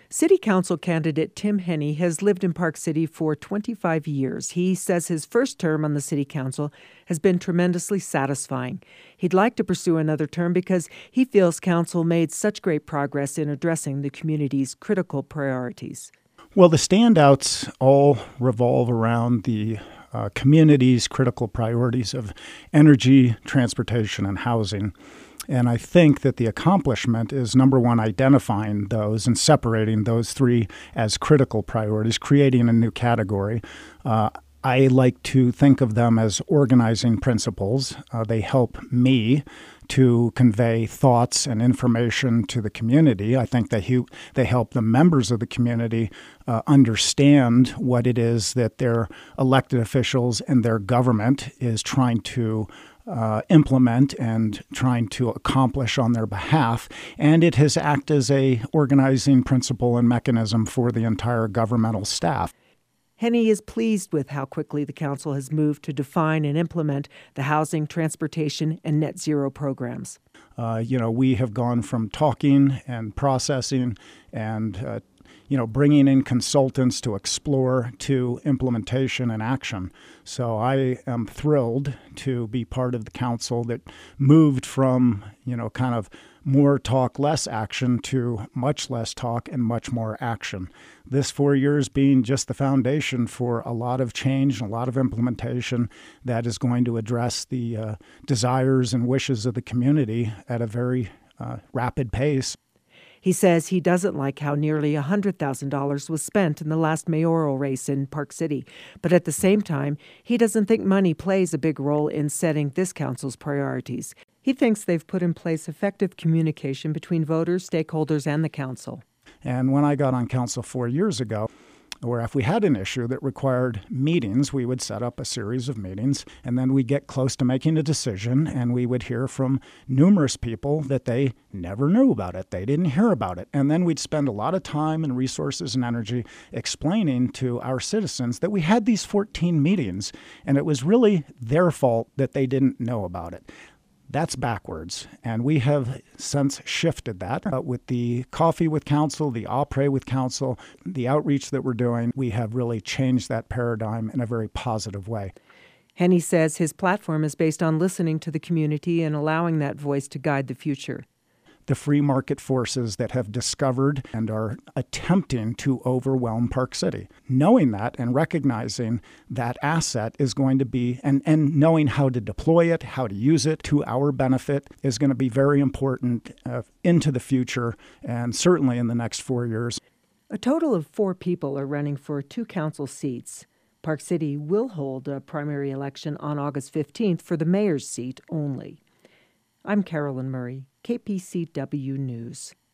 City Council candidate Tim Henne has lived in Park City for 25 years. He says his first term on the City Council has been tremendously satisfying. He'd like to pursue another term because he feels Council made such great progress in addressing the community's critical priorities. Well, the standouts all revolve around the community's critical priorities of energy, transportation, and housing. And I think that the accomplishment is, number one, identifying those and separating those three as critical priorities, creating a new category. I like to think of them as organizing principles. They help me to convey thoughts and information to the community. I think they help the members of the community understand what it is that their elected officials and their government is trying to implement and trying to accomplish on their behalf. And it has acted as a organizing principle and mechanism for the entire governmental staff. Henne is pleased with how quickly the council has moved to define and implement the housing, transportation, and net zero programs. We have gone from talking and processing and bringing in consultants to explore to implementation and action. So I am thrilled to be part of the council that moved from, kind of more talk, less action to much less talk and much more action. This 4 years being just the foundation for a lot of change and a lot of implementation that is going to address the desires and wishes of the community at a very rapid pace. He says he doesn't like how nearly $100,000 was spent in the last mayoral race in Park City. But at the same time, he doesn't think money plays a big role in setting this council's priorities. He thinks they've put in place effective communication between voters, stakeholders, and the council. And when I got on council 4 years ago, or if we had an issue that required meetings, we would set up a series of meetings, and then we'd get close to making a decision, and we would hear from numerous people that they never knew about it. They didn't hear about it. And then we'd spend a lot of time and resources and energy explaining to our citizens that we had these 14 meetings, and it was really their fault that they didn't know about it. That's backwards, and we have since shifted that. With the Coffee with Council, the Après with Council, the outreach that we're doing, we have really changed that paradigm in a very positive way. Henne says his platform is based on listening to the community and allowing that voice to guide the future. The free market forces that have discovered and are attempting to overwhelm Park City. Knowing that and recognizing that asset is going to be, and knowing how to deploy it, how to use it to our benefit is going to be very important into the future and certainly in the next 4 years. A total of 4 people are running for 2 council seats. Park City will hold a primary election on August 15th for the mayor's seat only. I'm Carolyn Murray, KPCW News.